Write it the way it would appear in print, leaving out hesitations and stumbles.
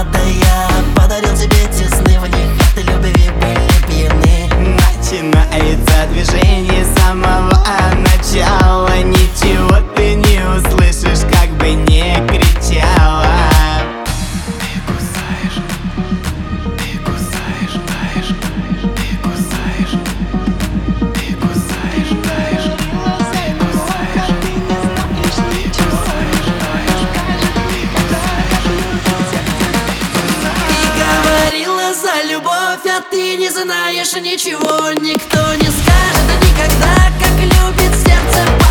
Это я подарил тебе те сны, в них от любви были пьяны. Начинается движение с самого начала. Ничего ты не услышишь, как бы не кричала. Ты кусаешь, таешь, ты кусаешь, ты кусаешь, таешь, ты кусаешь, ты не знаешь ничего, Ты говорила за любовь, а ты не знаешь ничего. Никто не скажет никогда, как любит сердце.